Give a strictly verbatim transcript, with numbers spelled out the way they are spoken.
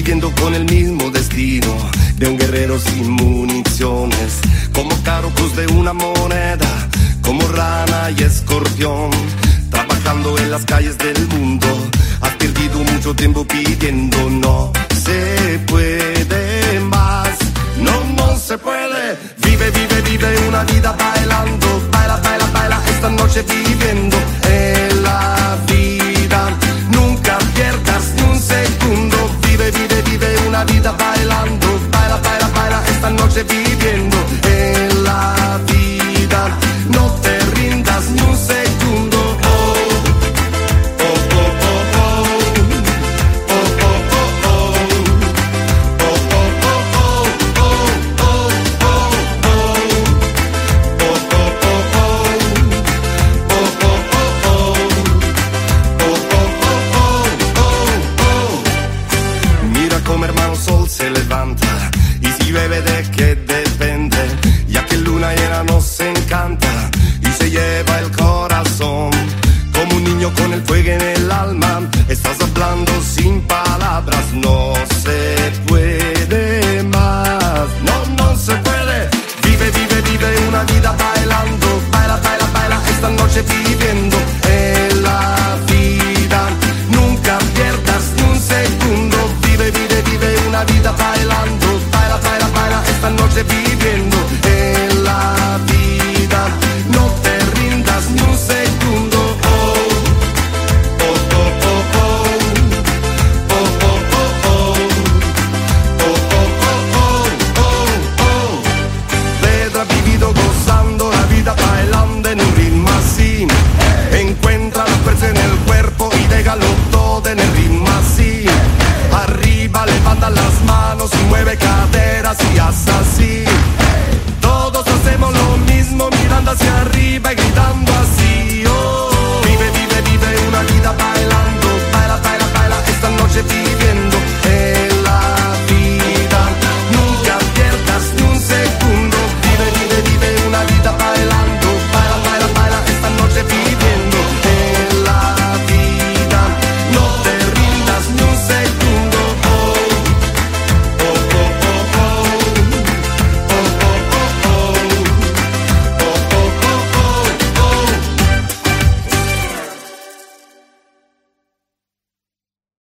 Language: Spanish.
viviendo con el mismo destino de un guerrero sin municiones, como caro cruz de una moneda, como rana y escorpión, trabajando en las calles del mundo. Has perdido mucho tiempo pidiendo, no se puede más, no, no se puede. Vive, vive, vive una vida bailando, baila, baila, baila esta noche viviendo en la vida. Nunca pierdas ni un segundo, vive, vive, vive una vida bailando, baila, baila, baila esta noche viviendo en la vida. No te rindas ni un segundo. Se levanta y si llueve de qué depende, ya que luna llena nos encanta y se lleva el corazón como un niño con el fuego en el alma. Estás hablando sin palabras, no se puede más, no, no se puede. Vive, vive, vive una vida bailando, baila, baila, baila esta noche viviendo en la vida. Nunca pierdas ni un segundo, vive, vive, vive una vida bailando, baila, baila, baila esta noche viviendo